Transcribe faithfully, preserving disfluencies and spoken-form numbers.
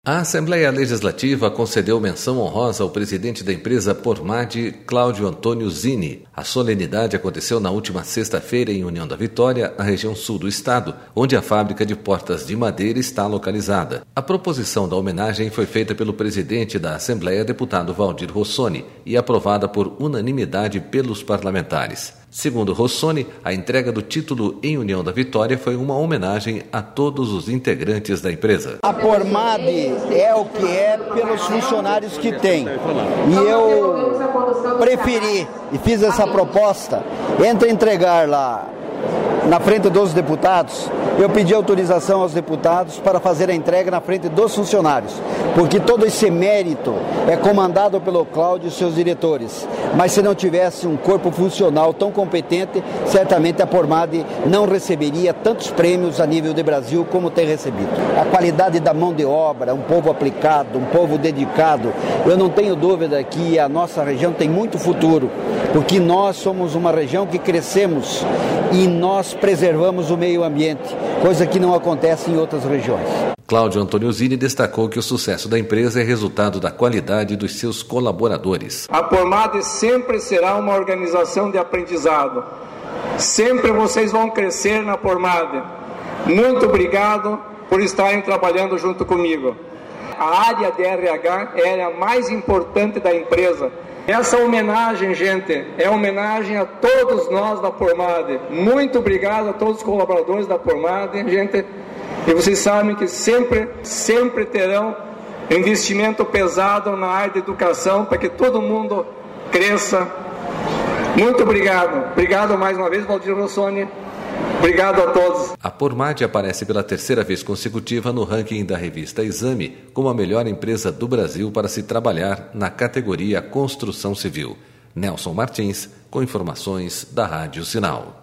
A Assembleia Legislativa concedeu menção honrosa ao presidente da empresa Pormad, Cláudio Antônio Zini. A solenidade aconteceu na última sexta-feira em União da Vitória, na região sul do estado, onde a fábrica de portas de madeira está localizada. A proposição da homenagem foi feita pelo presidente da Assembleia, deputado Valdir Rossoni, e aprovada por unanimidade pelos parlamentares. Segundo Rossoni, a entrega do título em União da Vitória foi uma homenagem a todos os integrantes da empresa. A Pormad é o que é pelos funcionários que tem. E eu preferi e fiz essa proposta entre entregar lá na frente dos deputados. Eu pedi autorização aos deputados para fazer a entrega na frente dos funcionários, porque todo esse mérito é comandado pelo Cláudio e seus diretores. Mas se não tivesse um corpo funcional tão competente, certamente a Pormad não receberia tantos prêmios a nível de Brasil como tem recebido. A qualidade da mão de obra, um povo aplicado, um povo dedicado, eu não tenho dúvida que a nossa região tem muito futuro, porque nós somos uma região que crescemos e nós preservamos o meio ambiente, coisa que não acontece em outras regiões. Cláudio Antônio Zini destacou que o sucesso da empresa é resultado da qualidade dos seus colaboradores. A Pormad sempre será uma organização de aprendizado. Sempre vocês vão crescer na Pormad. Muito obrigado por estarem trabalhando junto comigo. A área de R H é a mais importante da empresa. Essa homenagem, gente, é homenagem a todos nós da Pormad. Muito obrigado a todos os colaboradores da Pormad, gente. E vocês sabem que sempre, sempre terão investimento pesado na área de educação para que todo mundo cresça. Muito obrigado. Obrigado mais uma vez, Valdir Rossoni. Obrigado a todos. A Pormad aparece pela terceira vez consecutiva no ranking da revista Exame como a melhor empresa do Brasil para se trabalhar na categoria Construção Civil. Nelson Martins, com informações da Rádio Sinal.